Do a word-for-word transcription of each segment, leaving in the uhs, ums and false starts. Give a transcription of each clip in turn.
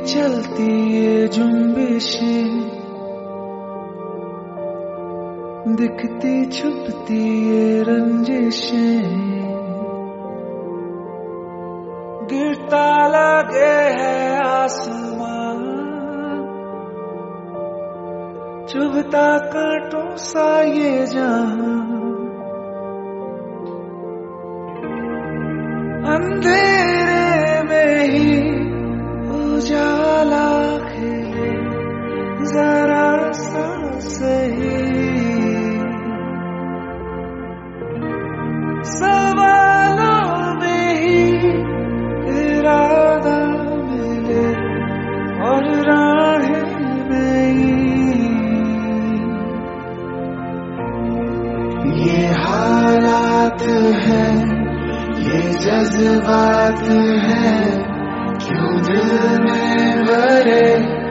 चलती ये जुम्बिशें, दिखती छुपती ये रंजिशें, गिरता लगे है आसमां, चुभता कांटों सा ये जहां, अंधेरे में ही उजाला खिले जरा सा सही, सवालों में ही इरादा मिले और राहें नहीं। ये हालात है, ये जज्बात है, क्यों दिल में भरे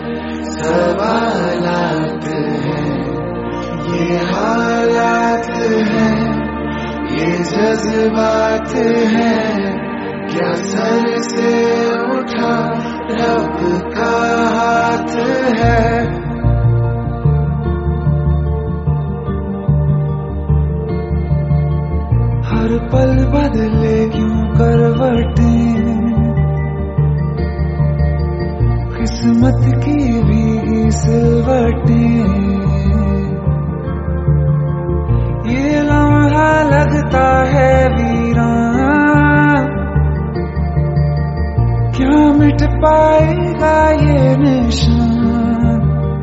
सवालात हैं। ये हालात है, ये जज्बात है, क्या सर से उठा रब का हाथ है। हर पल बदले क्यों करवटें, किस्मत की भीगी सिलवटें, ये लम्हा लगता है वीरान, क्या मिट पाएगा ये निशान।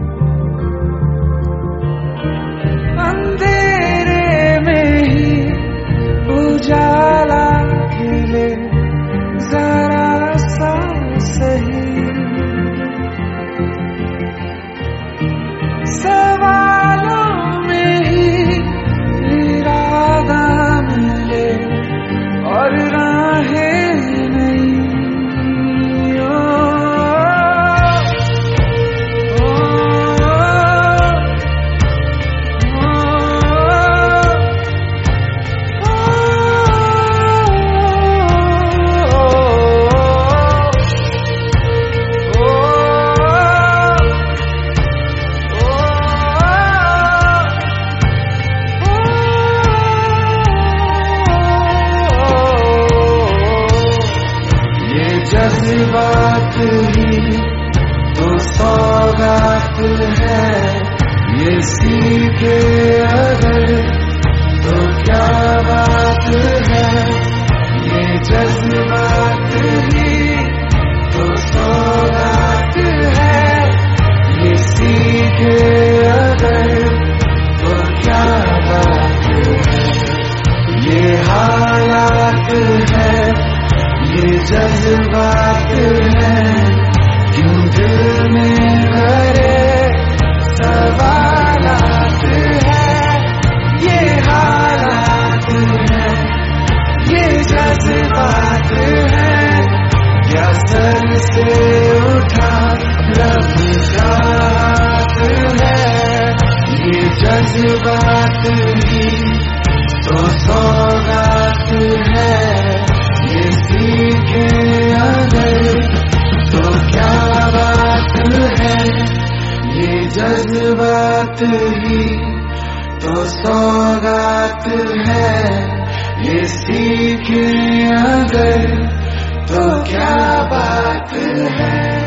अंधेरे में ही उजाला खिले जरा सा सही, सवालों में ही इरादा मिले और राहें नहीं। ओ, ओ, जज्बात ही तो सौगात है, ये सीखे अगर तो क्या बात है। ये जज्बात ही तो सौगात है, ये सीखे अगर तो क्या बात है। ये हालात है, ये जज्बात है, क्यों दिल में भरे सवालात है। ये हालात है, ये जज्बात है, क्या सर से उठा रब का हाथ है। ये जज्बात ही तो सौगात है, ये सीखे अगर तो क्या बात है। ये जज्बात ही तो सौगात है, ये सीखे अगर तो क्या बात है।